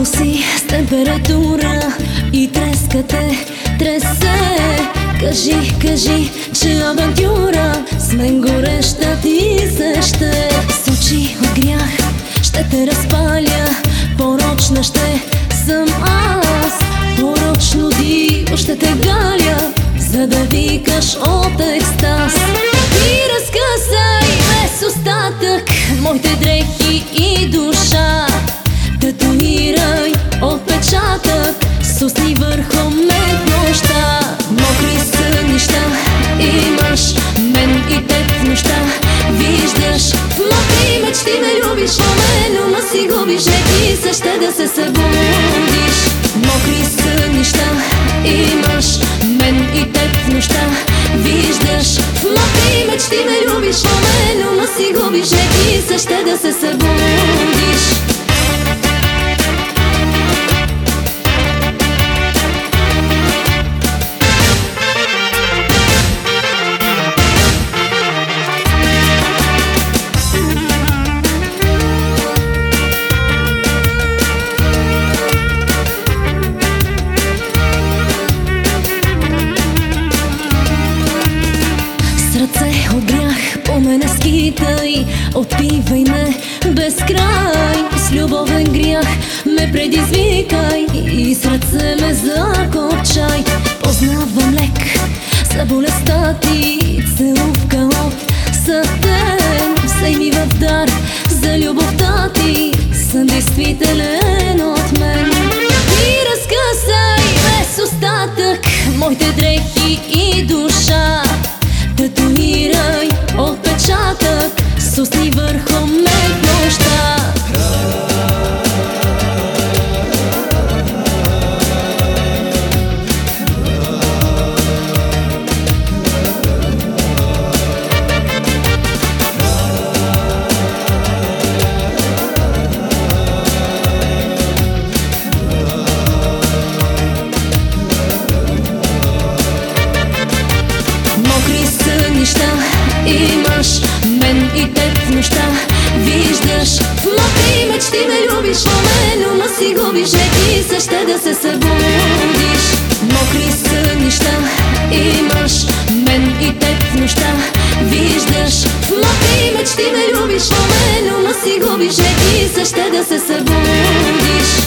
Носи с температура и трескате, тресе. Кажи, кажи, че авантюра с мен гореща ти се ще. С очи от грях ще те разпаля, порочна ще съм аз. Порочно диво ще те галя, за да викаш от екстаз. И разкъсай без остатък моите дрехи и душа. Татуирай отпечатък с усни върху мен в нощта. Мокри сънища имаш, мен и теб в нощта виждаш. В мокри мечти ме любиш, в мен ума си губиш. Ети се ще да се събудиш. Мокри сънища имаш, мен и теб в нощта виждаш. В мокри мечти ме любиш, в мен ума си губиш. Ети се ще да се събудиш. Ръце от грях по мене скитай, отпивай ме без край. С любовен грях ме предизвикай и с ръце ме закопчай. Познавам лек за болестта ти, целувка от сътен. Всей ми в дар за любовта ти, съм действителен от мен. И разкъсай без остатък моите дрехи и душа. Татуирай отпечатък с усни върху мен в нощта. Имаш, мен и теб в нощта виждаш. В мокри мечти ме любиш, в мен ума си губиш. Ети се ще да се събудиш. Мокри сънища имаш, мен и теб в нощта виждаш. В мокри мечти ме любиш, в мен ума си губиш. Ети се ще да се събудиш.